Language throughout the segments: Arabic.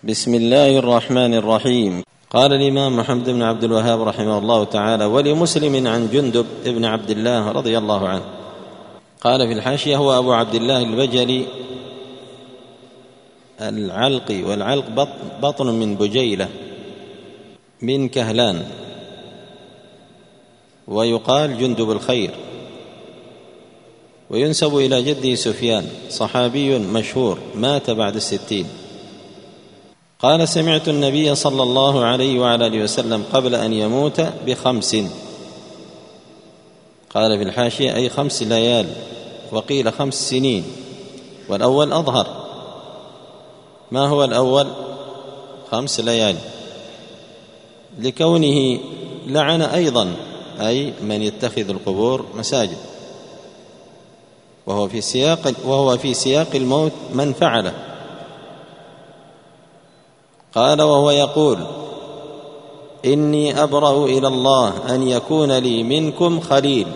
بسم الله الرحمن الرحيم. قال الإمام محمد بن عبد الوهاب رحمه الله تعالى: ولمسلم عن جندب بن عبد الله رضي الله عنه قال في الحاشية: هو أبو عبد الله البجلي العلقي، والعلق بطن من بجيلة من كهلان، ويقال جندب الخير، وينسب إلى جده سفيان، صحابي مشهور مات بعد 60. قال: سمعت النبي صلى الله عليه وعلى آله وسلم قبل أن يموت ب5. قال في الحاشية: أي 5 ليال، وقيل 5 سنين، والأول أظهر. ما هو الأول؟ 5 ليال، لكونه لعن أيضا، أي من يتخذ القبور مساجد، وهو في سياق الموت من فعله. قال: وهو يقول: إني أبرأ إلى الله أن يكون لي منكم خليل.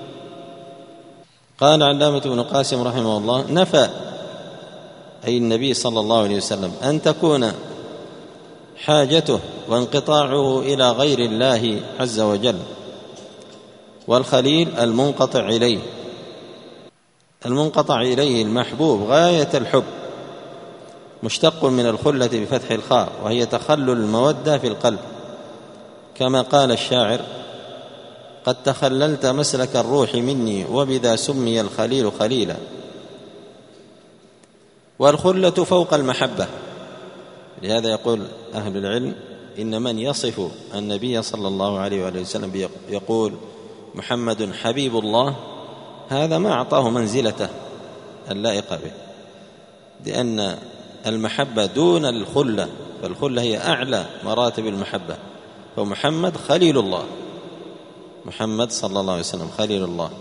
قال علامة بن قاسم رحمه الله: نفى، أي النبي صلى الله عليه وسلم، أن تكون حاجته وانقطاعه إلى غير الله عز وجل، والخليل المنقطع إليه. المنقطع إليه المحبوب غاية الحب، مشتق من الخلة بفتح الخاء، وهي تخلل المودة في القلب، كما قال الشاعر: قد تخللت مسلك الروح مني، وبذا سمي الخليل خليلا. والخلة فوق المحبة، لهذا يقول أهل العلم: إن من يصف النبي صلى الله عليه وآله وسلم يقول محمد حبيب الله، هذا ما أعطاه منزلته اللائقة به، لأن المحبة دون الخلة، فالخلة هي أعلى مراتب المحبة. فمحمد خليل الله، محمد صلى الله عليه وسلم خليل الله.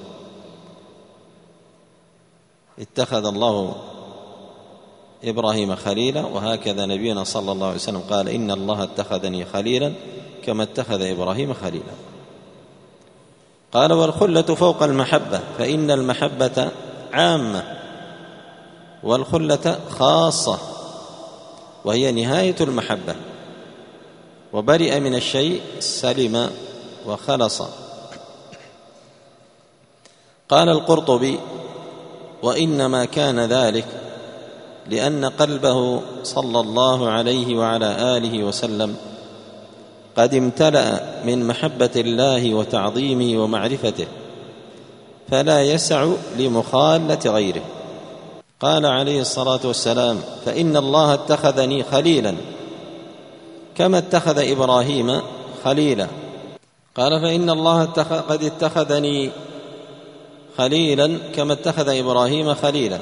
اتخذ الله إبراهيم خليلا، وهكذا نبينا صلى الله عليه وسلم قال: إن الله اتخذني خليلا كما اتخذ إبراهيم خليلا. قال: والخلة فوق المحبة، فإن المحبة عامة والخلة خاصة، وهي نهاية المحبة. وبرئ من الشيء سلم وخلص. قال القرطبي: وإنما كان ذلك لأن قلبه صلى الله عليه وعلى آله وسلم قد امتلأ من محبة الله وتعظيمه ومعرفته، فلا يسع لمخالة غيره. قال عليه الصلاة والسلام: فإن الله اتخذني خليلا كما اتخذ إبراهيم خليلا. قال: فإن الله قد اتخذني خليلا كما اتخذ إبراهيم خليلا.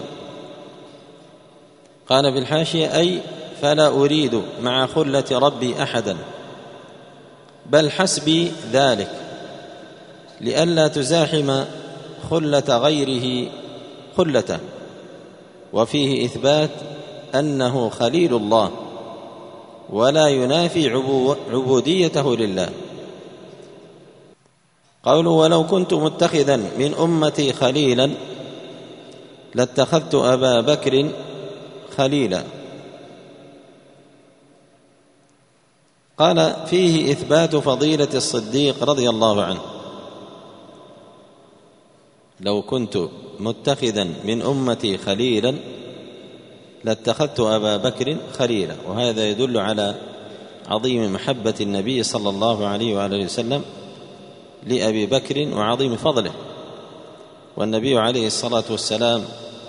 قال في الحاشية: أي فلا أريد مع خلة ربي أحدا، بل حسبي ذلك، لئلا تزاحم خلة غيره خلته. وفيه إثبات أنه خليل الله، ولا ينافي عبوديته لله. قوله: ولو كنت متخذا من أمتي خليلا لاتخذت أبا بكر خليلا. قال: فيه إثبات فضيلة الصديق رضي الله عنه. لو كنت متخذا من أمتي خليلا لاتخذت أبا بكر خليلا. وهذا يدل على عظيم محبة النبي صلى الله عليه وآله وسلم لأبي بكر وعظيم فضله. والنبي عليه الصلاة والسلام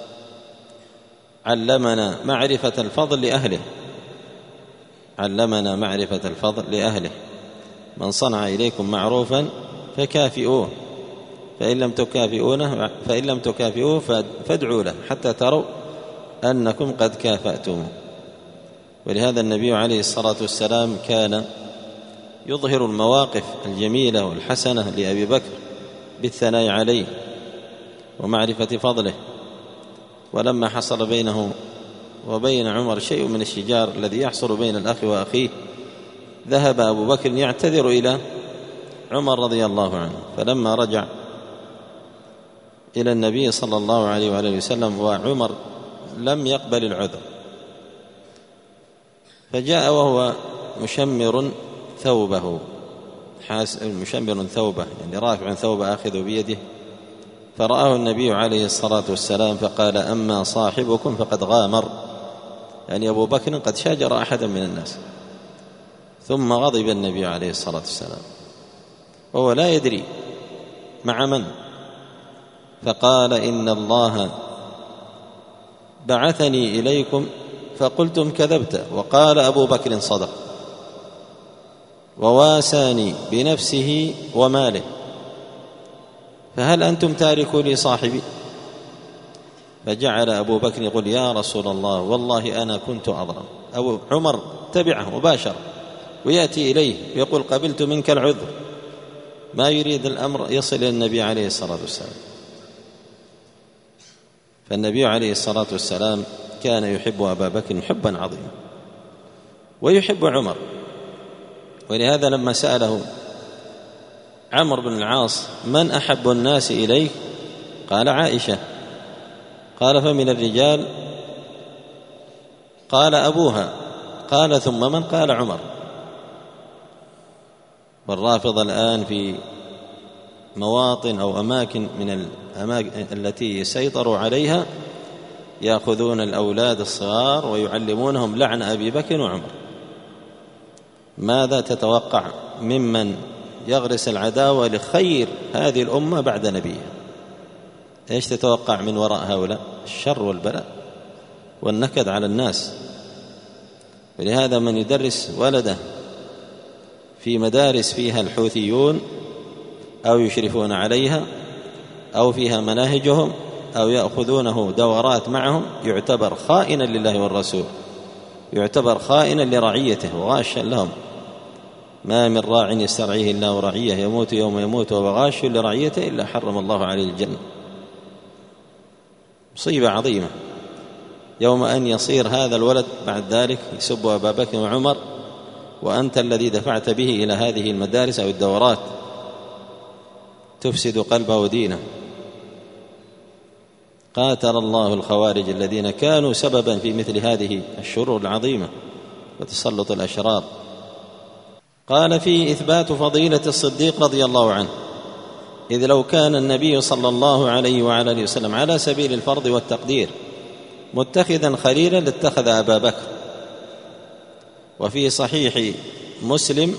علمنا معرفة الفضل لأهله، علمنا معرفة الفضل لأهله. من صنع إليكم معروفا فكافئوه، فإن لم تكافئوه فادعوا له حتى تروا أنكم قد كافأتموه. ولهذا النبي عليه الصلاة والسلام كان يظهر المواقف الجميلة والحسنة لأبي بكر بالثناء عليه ومعرفة فضله. ولما حصل بينه وبين عمر شيء من الشجار الذي يحصل بين الأخ وأخيه، ذهب أبو بكر يعتذر إلى عمر رضي الله عنه، فلما رجع إلى النبي صلى الله عليه وآله وسلم وعمر لم يقبل العذر، فجاء وهو مشمر ثوبه، مشمر ثوبه يعني رافع ثوبه آخذ بيده، فرآه النبي عليه الصلاة والسلام فقال: أما صاحبكم فقد غامر، يعني أبو بكر قد شاجر أحدا من الناس. ثم غضب النبي عليه الصلاة والسلام وهو لا يدري مع من، فقال: إن الله بعثني إليكم فقلتم كذبت، وقال أبو بكر صدق، وواساني بنفسه وماله، فهل أنتم تاركوا لي صاحبي؟ فجعل أبو بكر يقول: يا رسول الله والله أنا كنت أظلم. أبو عمر تبعه مباشرة ويأتي إليه ويقول: قبلت منك العذر، ما يريد الأمر يصل إلى النبي عليه الصلاة والسلام. فالنبي عليه الصلاة والسلام كان يحب أبا بكر حبا عظيما ويحب عمر، ولهذا لما سأله عمرو بن العاص: من أحب الناس إليك؟ قال: عائشة. قال: فمن الرجال؟ قال: أبوها. قال: ثم من؟ قال: عمر. والرافضة الآن في مواطن أو أماكن من الأماكن التي سيطروا عليها يأخذون الأولاد الصغار ويعلمونهم لعن أبي بكر وعمر. ماذا تتوقع ممن يغرس العداوة لخير هذه الأمة بعد نبيها؟ إيش تتوقع من وراء هؤلاء؟ الشر والبلاء والنكد على الناس. ولهذا من يدرس ولده في مدارس فيها الحوثيون أو يشرفون عليها أو فيها مناهجهم أو يأخذونه دورات معهم يعتبر خائنا لله والرسول، يعتبر خائنا لرعيته وغاشا لهم. ما من راع يسترعيه الله رعيه يموت يوم يموت وغاش لرعيته إلا حرم الله عليه الجنة. مصيبة عظيمة يوم أن يصير هذا الولد بعد ذلك يسب أبا بكر وعمر، وأنت الذي دفعت به إلى هذه المدارس أو الدورات، تفسد قلبه ودينه. قاتل الله الخوارج الذين كانوا سببا في مثل هذه الشرور العظيمة وتسلط الأشرار. قال: في إثبات فضيلة الصديق رضي الله عنه، إذ لو كان النبي صلى الله عليه وعلى آله وسلم على سبيل الفرض والتقدير متخذا خليلا لاتخذ أبا بكر. وفي صحيح مسلم: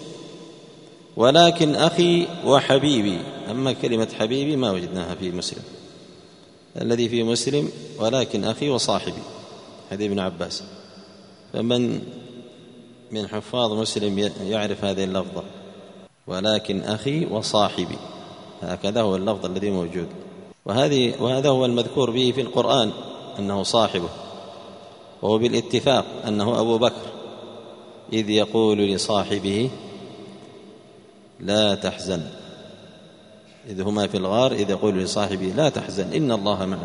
ولكن أخي وحبيبي. أما كلمة حبيبي ما وجدناها في مسلم، الذي في مسلم ولكن أخي وصاحبي، حديث ابن عباس. فمن من حفاظ مسلم يعرف هذه اللفظة: ولكن أخي وصاحبي، هكذا هو اللفظ الذي موجود. وهذا هو المذكور به في القرآن أنه صاحبه، وهو بالاتفاق أنه أبو بكر، إذ يقول لصاحبه: لا تحزن، إذ هما في الغار إذ يقول لصاحبه: لا تحزن إن الله معنا.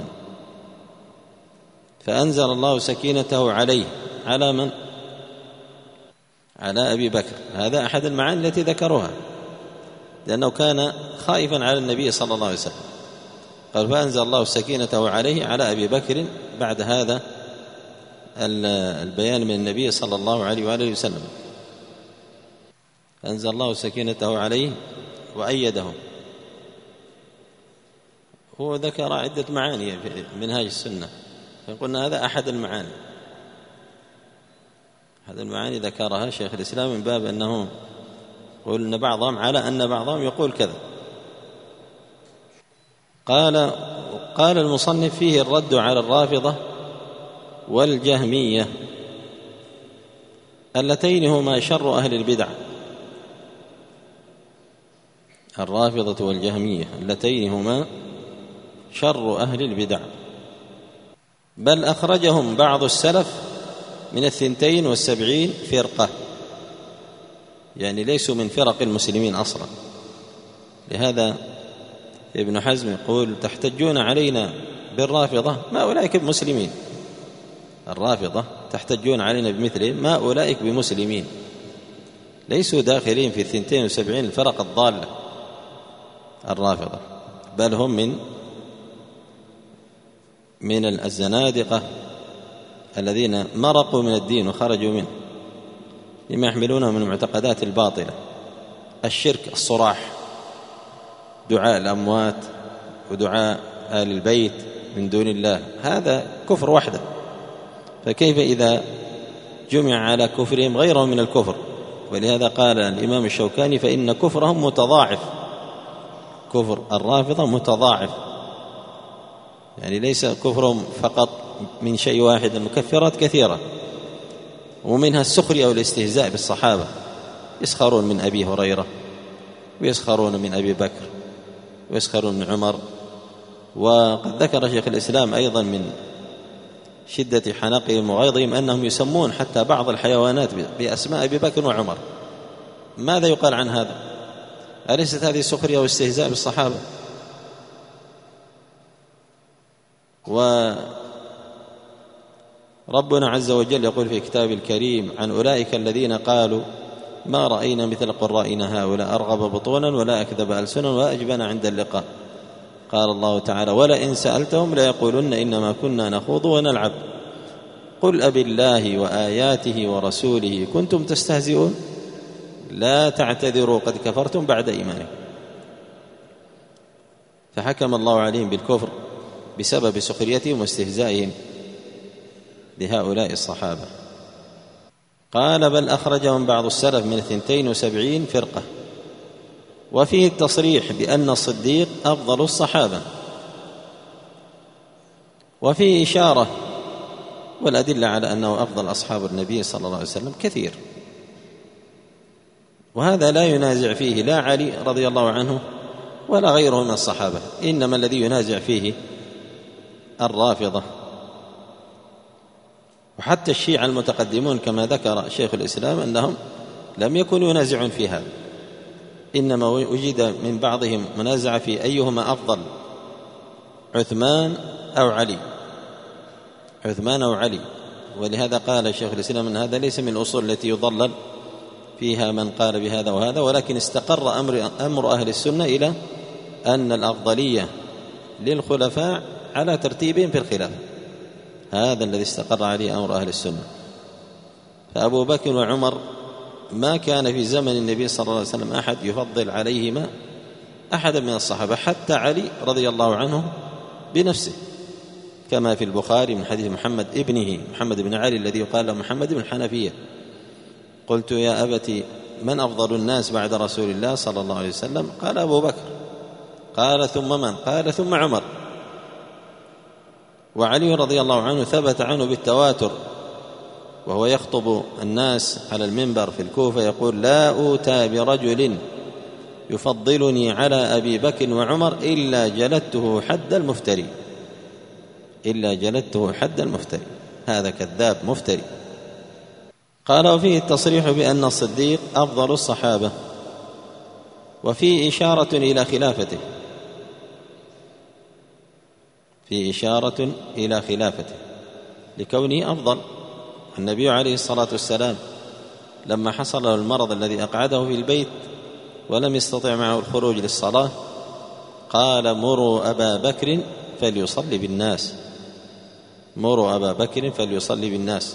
فأنزل الله سكينته عليه. على من؟ على أبي بكر. هذا أحد المعاني التي ذكروها، لأنه كان خائفا على النبي صلى الله عليه وسلم. قال: فأنزل الله سكينته عليه على أبي بكر بعد هذا البيان من النبي صلى الله عليه وآله وسلم. أنزل الله سكينته عليه وأيده. هو ذكر عدة معاني في منهاج السنة، فقلنا هذا أحد المعاني. هذا المعاني ذكرها شيخ الإسلام من باب أنه يقول أن بعضهم على أن بعضهم يقول كذا. قال المصنف: فيه الرد على الرافضة والجهمية اللتين هما شر أهل البدع. الرافضة والجهمية اللتين هما شر أهل البدع، بل أخرجهم بعض السلف من 72 فرقة، يعني ليسوا من فرق المسلمين أصلا. لهذا ابن حزم يقول: تحتجون علينا بالرافضة ما أولئك بمسلمين. الرافضة تحتجون علينا بمثلهم ما أولئك بمسلمين، ليسوا داخلين في 72 الفرق الضالة الرافضة، بل هم من الزنادقة الذين مرقوا من الدين وخرجوا منه. لما يحملونه من المعتقدات الباطلة. الشرك الصراح، دعاء الأموات ودعاء آل البيت من دون الله، هذا كفر وحده، فكيف إذا جمع على كفرهم غيرهم من الكفر؟ ولهذا قال الإمام الشوكاني فإن كفرهم متضاعف، كفر الرافضة متضاعف، يعني ليس كفرهم فقط من شيء واحد، المكفرات كثيرة، ومنها السخرية والاستهزاء بالصحابة، يسخرون من أبي هريرة ويسخرون من أبي بكر ويسخرون من عمر. وقد ذكر شيخ الإسلام أيضا من شدة حنقهم وغيظهم أنهم يسمون حتى بعض الحيوانات بأسماء أبي بكر وعمر. ماذا يقال عن هذا؟ أليست هذه سخرية واستهزاء بالصحابة؟ وربنا عز وجل يقول في كتابه الكريم عن أولئك الذين قالوا ما رأينا مثل قرائنا هؤلاء أرغب بطونا ولا أكذب ألسنا ولا أجبن عند اللقاء. قال الله تعالى ولئن سألتهم ليقولن إنما كنا نخوض ونلعب قل أبالله وآياته ورسوله كنتم تستهزئون لا تعتذروا قد كفرتم بعد إيمانكم. فحكم الله عليهم بالكفر بسبب سخريتهم واستهزائهم لهؤلاء الصحابة. قال بل أخرجهم بعض السلف من 72 فرقة، وفيه التصريح بأن الصديق أفضل الصحابة، وفيه إشارة والأدلة على أنه أفضل أصحاب النبي صلى الله عليه وسلم كثير، وهذا لا ينازع فيه لا علي رضي الله عنه ولا غيره من الصحابة، إنما الذي ينازع فيه الرافضة. وحتى الشيعة المتقدمون كما ذكر شيخ الإسلام أنهم لم يكونوا ينازعون في هذا، إنما وجد من بعضهم منازعة في أيهما أفضل، عثمان أو علي، عثمان أو علي. ولهذا قال شيخ الإسلام أن هذا ليس من الأصول التي يضلل فيها من قال بهذا وهذا، ولكن استقر أمر أهل السنة إلى أن الأفضلية للخلفاء على ترتيبهم في الخلافة، هذا الذي استقر عليه أمر أهل السنة. فأبو بكر وعمر ما كان في زمن النبي صلى الله عليه وسلم أحد يفضل عليهما أحدا من الصحابة، حتى علي رضي الله عنه بنفسه، كما في البخاري من حديث محمد بن علي الذي يقال له محمد بن الحنفية قلت يا أبتي من أفضل الناس بعد رسول الله صلى الله عليه وسلم؟ قال أبو بكر. قال ثم من؟ قال ثم عمر. وعلي رضي الله عنه ثبت عنه بالتواتر وهو يخطب الناس على المنبر في الكوفة يقول لا أوتى برجل يفضلني على أبي بكر وعمر إلا جلدته حد المفتري، إلا جلدته حد المفتري، هذا كذاب مفتري. قال وفيه التصريح بأن الصديق أفضل الصحابة، وفيه إشارة إلى خلافته، في إشارة إلى خلافته لكونه أفضل. النبي عليه الصلاة والسلام لما حصل له المرض الذي أقعده في البيت ولم يستطع معه الخروج للصلاة قال مروا أبا بكر فليصلي بالناس، مروا أبا بكر فليصلي بالناس.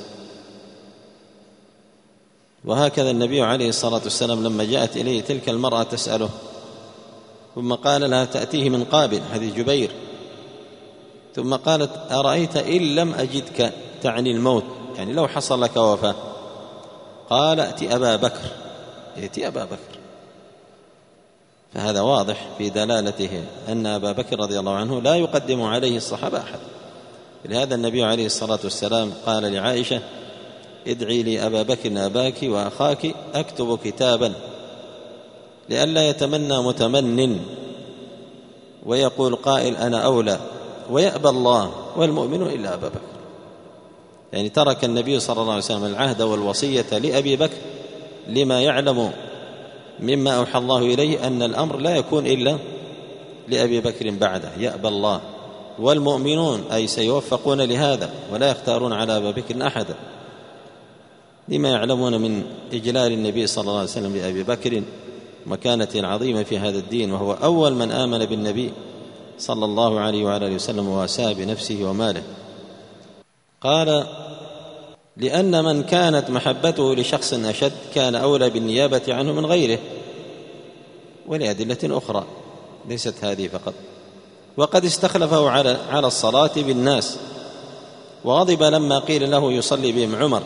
وهكذا النبي عليه الصلاة والسلام لما جاءت إليه تلك المرأة تسأله ثم قال لها تأتيه من قابل، حديث جبير، ثم قالت أرأيت إن لم أجدك، تعني الموت، يعني لو حصل لك وفاة، قال ائت أبا بكر، ائت أبا بكر. فهذا واضح في دلالته أن أبا بكر رضي الله عنه لا يقدم عليه الصحابة أحد. لهذا النبي عليه الصلاة والسلام قال لعائشة ادعي لي أبا بكر أباك وأخاك أكتب كتابا لئلا يتمنى متمن ويقول قائل أنا أولى ويأبى الله والمؤمن إلا أبا بكر. يعني ترك النبي صلى الله عليه وسلم العهد والوصية لأبي بكر لما يعلم مما أوحى الله إليه أن الأمر لا يكون إلا لأبي بكر بعده، يأبى الله والمؤمنون أي سيوفقون لهذا ولا يختارون على أبا بكر أحدا، لما يعلمون من إجلال النبي صلى الله عليه وسلم لأبي بكر مكانته العظيمة في هذا الدين، وهو أول من آمن بالنبي صلى الله عليه وعلى آله وسلم وواساه بنفسه وماله. قال لأن من كانت محبته لشخص أشد كان أولى بالنيابة عنه من غيره، ولأدلة أخرى ليست هذه فقط. وقد استخلفه على الصلاة بالناس، وغضب لما قيل له يصلي بهم عمر،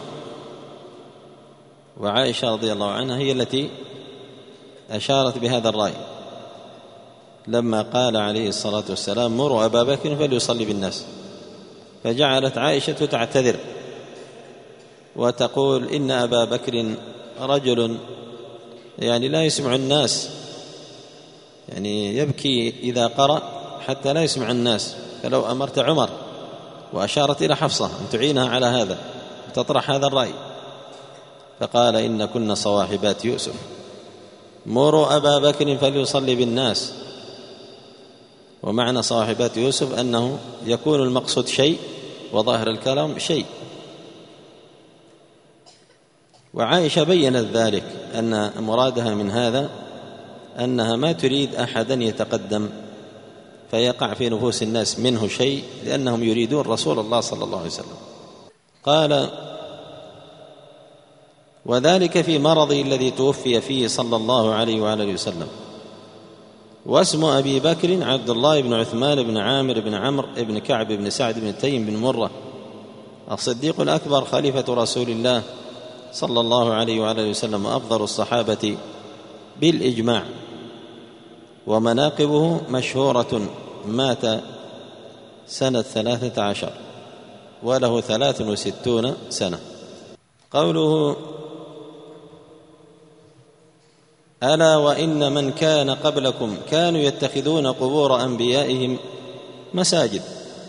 وعائشة رضي الله عنها هي التي أشارت بهذا الرأي لما قال عليه الصلاة والسلام مروا أبا بكر فليصلي بالناس، فجعلت عائشة تعتذر وتقول إن أبا بكر رجل يعني لا يسمع الناس، يعني يبكي إذا قرأ حتى لا يسمع الناس، فلو أمرت عمر، وأشارت إلى حفصة أن تعينها على هذا وتطرح هذا الرأي، فقال إن كنا صواحبات يوسف، مروا أبا بكر فليصلي بالناس. ومعنى صواحبات يوسف أنه يكون المقصود شيء وظاهر الكلام شيء. وعائشة بيّنت ذلك أن مرادها من هذا أنها ما تريد أحدا يتقدم فيقع في نفوس الناس منه شيء، لأنهم يريدون رسول الله صلى الله عليه وسلم. قال وذلك في مرضه الذي توفي فيه صلى الله عليه وآله وسلم. واسم أبي بكر عبد الله بن عثمان بن عامر بن عمرو بن كعب بن سعد بن تيم بن مرة الصديق الأكبر خليفة رسول الله صلى الله عليه وآله وسلم، أفضل الصحابة بالإجماع، ومناقبه مشهورة، مات سنة 13 وله 63 سنة. قوله ألا وإن من كان قبلكم كانوا يتخذون قبور أنبيائهم مساجد.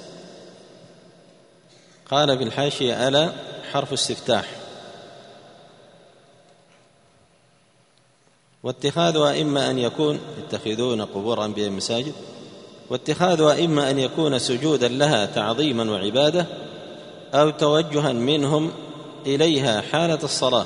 قال في الحاشية ألا حرف استفتاح، واتخاذها إما أن يكون يتخذون قبور أنبياء مساجد، واتخاذها إما أن يكون سجودا لها تعظيما وعبادة، أو توجها منهم إليها حالة الصلاة،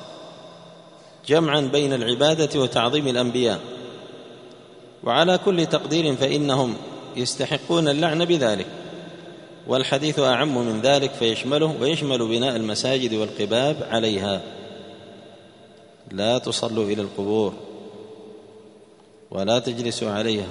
جمعا بين العبادة وتعظيم الأنبياء. وعلى كل تقدير فإنهم يستحقون اللعن بذلك، والحديث أعم من ذلك فيشمله ويشمل بناء المساجد والقباب عليها. لا تصلوا إلى القبور ولا تجلسوا عليها،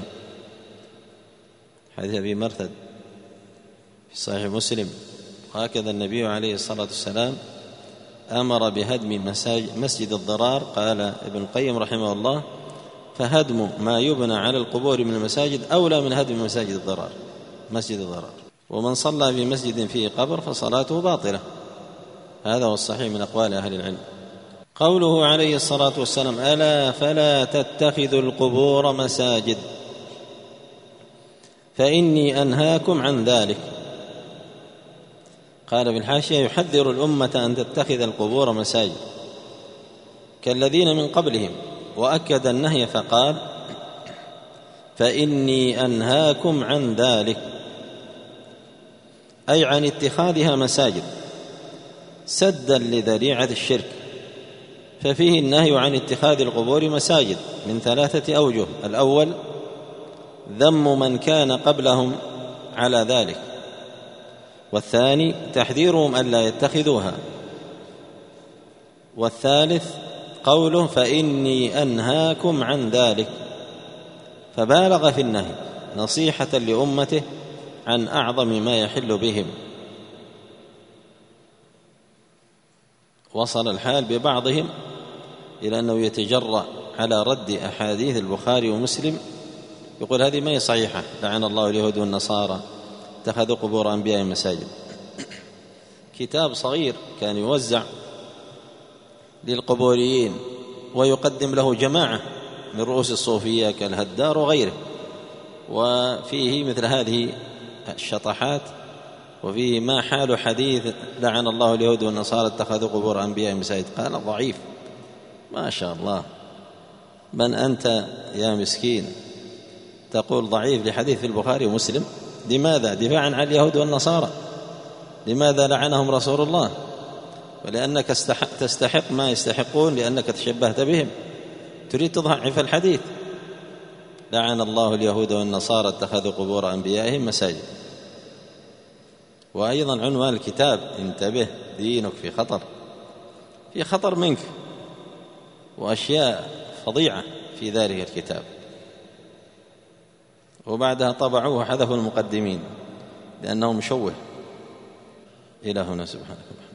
حديث أبي مرثد في صحيح مسلم. هكذا النبي عليه الصلاة والسلام أمر بهدم مسجد الضرار. قال ابن القيم رحمه الله فهدم ما يبنى على القبور من المساجد أولى من هدم مساجد الضرار، مسجد الضرار. ومن صلى في مسجد فيه قبر فصلاته باطلة، هذا هو الصحيح من أقوال أهل العلم. قوله عليه الصلاة والسلام ألا فلا تتخذوا القبور مساجد فإني أنهاكم عن ذلك. قال في الحاشية يحذر الأمة أن تتخذ القبور مساجد كالذين من قبلهم، وأكد النهي فقال فإني أنهاكم عن ذلك، أي عن اتخاذها مساجد سدا لذريعة الشرك. ففيه النهي عن اتخاذ القبور مساجد من 3 أوجه: الأول ذم من كان قبلهم على ذلك، والثاني تحذيرهم ألا يتخذوها، والثالث قوله فإني أنهاكم عن ذلك، فبالغ في النهي نصيحة لأمته عن أعظم ما يحل بهم. وصل الحال ببعضهم إلى أنه يتجرأ على رد أحاديث البخاري ومسلم، يقول هذه ما هي صحيحة، لعن الله اليهود والنصارى اتخذوا قبور أنبياء مساجد. كتاب صغير كان يوزع للقبوريين ويقدم له جماعة من رؤوس الصوفية كالهدار وغيره، وفيه مثل هذه الشطحات، وفيه ما حال حديث لعن الله اليهود والنصارى اتخذوا قبور أنبياء مساجد. قال ضعيف، ما شاء الله، من أنت يا مسكين تقول ضعيف لحديث في البخاري ومسلم؟ لماذا؟ دفاعا عن اليهود والنصارى. لماذا لعنهم رسول الله؟ ولأنك تستحق ما يستحقون، لأنك تشبهت بهم، تريد تضعف الحديث. لعن الله اليهود والنصارى اتخذوا قبور أنبيائهم مساجد. وأيضا عنوان الكتاب انتبه دينك في خطر منك، وأشياء فظيعة في ذلك الكتاب. وبعدها طبعوه وحذفوا المقدمين لأنه مشوه. إلى هنا، سبحانك.